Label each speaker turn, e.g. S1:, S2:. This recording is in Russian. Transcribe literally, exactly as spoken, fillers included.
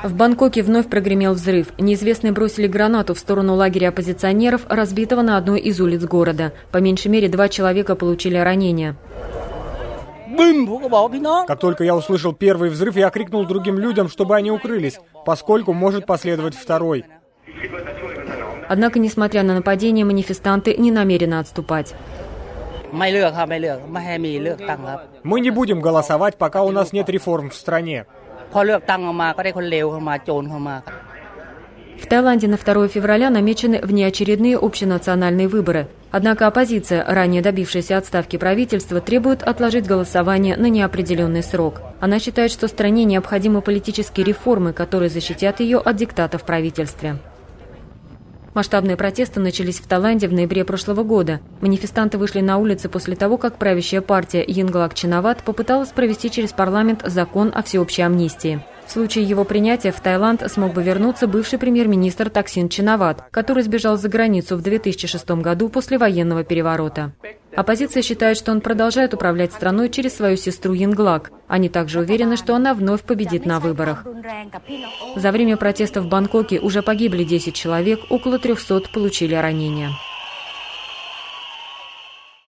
S1: В Бангкоке вновь прогремел взрыв. Неизвестные бросили гранату в сторону лагеря оппозиционеров, разбитого на одной из улиц города. По меньшей мере два человека получили ранения.
S2: Как только я услышал первый взрыв, я крикнул другим людям, чтобы они укрылись, поскольку может последовать второй.
S1: Однако, несмотря на нападение, манифестанты не намерены отступать.
S2: Мы не будем голосовать, пока у нас нет реформ в стране.
S1: В Таиланде на второе февраля намечены внеочередные общенациональные выборы. Однако оппозиция, ранее добившаяся отставки правительства, требует отложить голосование на неопределенный срок. Она считает, что стране необходимы политические реформы, которые защитят ее от диктата в правительстве. Масштабные протесты начались в Таиланде в ноябре прошлого года. Манифестанты вышли на улицы после того, как правящая партия Йинглак Чинават попыталась провести через парламент закон о всеобщей амнистии. В случае его принятия в Таиланд смог бы вернуться бывший премьер-министр Таксин Чинават, который сбежал за границу в две тысячи шестом году после военного переворота. Оппозиция считает, что он продолжает управлять страной через свою сестру Йинглак. Они также уверены, что она вновь победит на выборах. За время протестов в Бангкоке уже погибли десять человек, около трёхсот получили ранения.